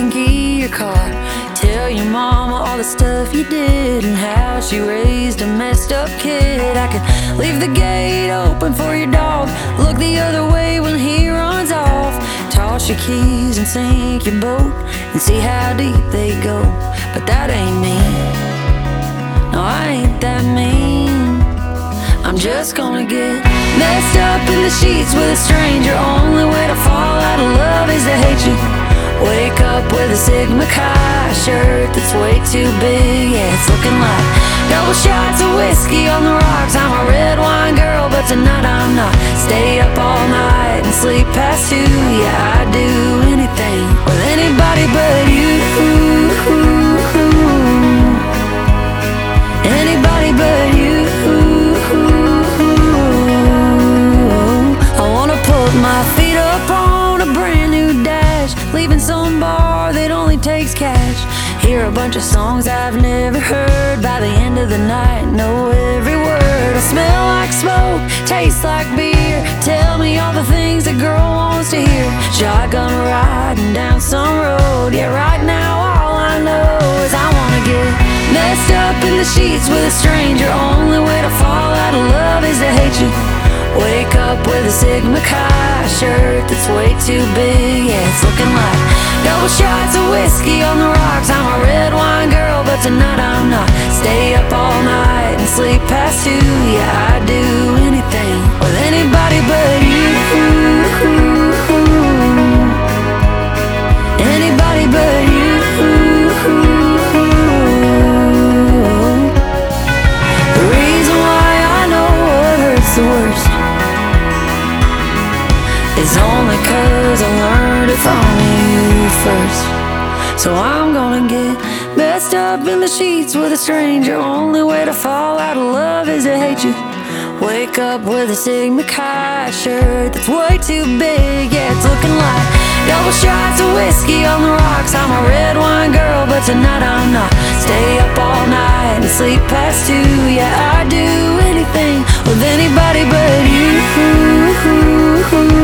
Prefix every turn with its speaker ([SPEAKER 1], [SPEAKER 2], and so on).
[SPEAKER 1] can key your car. Tell your mama all the stuff you did and how she raised a messed up kid. I could leave the gate open for your dog, look the other way when he runs off, toss your keys and sink your boat and see how deep they go. But that ain't me. No, I ain't that mean. I'm just gonna get messed up in the sheets with a stranger. Only way to fall out of love is to hate you. Wake up with a Sigma Chi shirt that's way too big. Yeah, it's looking like double shots of whiskey on the rocks. I'm a red wine girl, but tonight I'm not. Stay up all night and sleep past 2. Yeah, I'd do anything with anybody but you. Anybody but you. I wanna put my feet up on a brand new dash, leaving some bar that only takes cash. Hear a bunch of songs I've never heard. By the end of the night, know every word. I smell like smoke, taste like beer. Tell me all the things a girl wants to hear. Shotgun riding down some road. Yeah, right now all I know is I wanna get messed up in the sheets with a stranger. Only way to fall out of love is to hate you. Wake up with a Sigma Chi shirt that's way too big. Yeah, it's looking like double shots of whiskey on the rocks. I'm a red wine girl, but tonight I'm not. Stay up all night and sleep past 2. Yeah, I'd do anything with anybody but you. Anybody but you. The reason why I know what hurts the worst is only 'cause I learned it from you first. So I'm gonna get messed up in the sheets with a stranger. Only way to fall out of love is to hate you. Wake up with a Sigma Chi shirt that's way too big. Yeah, it's looking like double shots of whiskey on the rocks. I'm a red wine girl, but tonight I'm not. Stay up all night and sleep past 2. Yeah, I'd do anything with anybody but you.